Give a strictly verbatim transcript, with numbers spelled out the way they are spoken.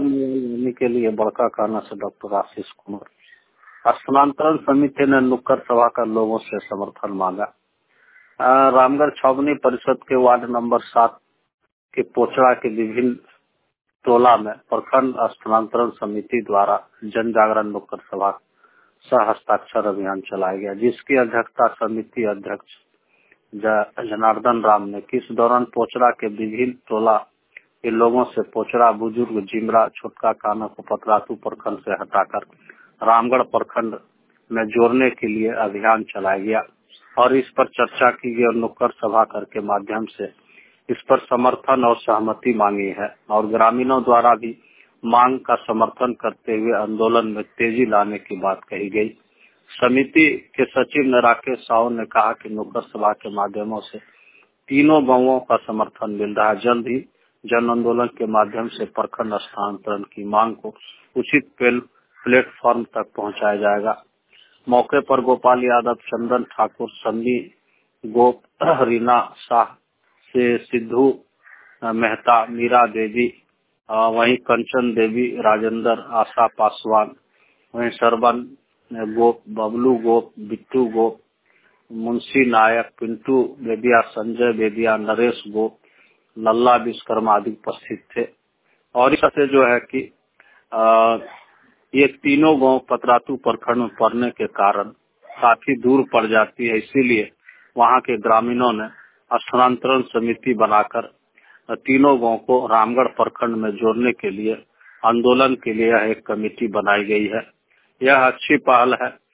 लाने के लिए बड़का काना से डॉक्टर आशीष कुमार। स्थानांतरण समिति ने नुक्कड़ सभा कर लोगों से समर्थन मांगा। अ, रामगढ़ छावनी परिषद के वार्ड नंबर सात के पोचड़ा के विभिन्न टोला में प्रखंड स्थानांतरण समिति द्वारा जन जागरण नुक्कड़ सभा सह हस्ताक्षर अभियान चलाया गया, जिसकी अध्यक्षता समिति अध्यक्ष जनार्दन राम ने की। इस दौरान पोचड़ा के विभिन्न टोला के लोगों से पोचड़ा, बुजुर्ग, जिमरा, छोटका काना को पतरातू प्रखंड से हटाकर रामगढ़ प्रखंड में जोड़ने के लिए अभियान चलाया गया और इस पर चर्चा की गई और नुक्कड़ सभा कर के माध्यम से इस पर समर्थन और सहमति मांगी है और ग्रामीणों द्वारा भी मांग का समर्थन करते हुए आंदोलन में तेजी लाने की बात कही गई। समिति के सचिव ने राकेश साहू ने कहा कि नुक्कड़ सभा के माध्यमों से तीनों गांवों का समर्थन मिल रहा है। जल्द ही जन आंदोलन के माध्यम से प्रखंड स्थानांतरण की मांग को उचित प्लेटफॉर्म तक पहुंचाया जाएगा। मौके पर गोपाल यादव, चंदन ठाकुर, सन्नी गोप, रीना शाह से सिद्धू मेहता, मीरा देवी, वहीं कंचन देवी, राजेंद्र, आशा पासवान, वहीं सरवन गोप, बबलू गोप, बिट्टू गोप, मुंशी नायक, पिंटू बेदिया, संजय बेदिया, नरेश गोप, लल्ला विश्वकर्मा आदि उपस्थित थे। और इससे जो है कि आ, ये तीनों गांव पतरातू प्रखंड में पड़ने के कारण काफी दूर पड़ जाती है, इसीलिए वहां के ग्रामीणों ने स्थानांतरण समिति बनाकर तीनों गांव को रामगढ़ प्रखंड में जोड़ने के लिए आंदोलन के लिए एक कमेटी बनाई गई है। यह अच्छी पहल है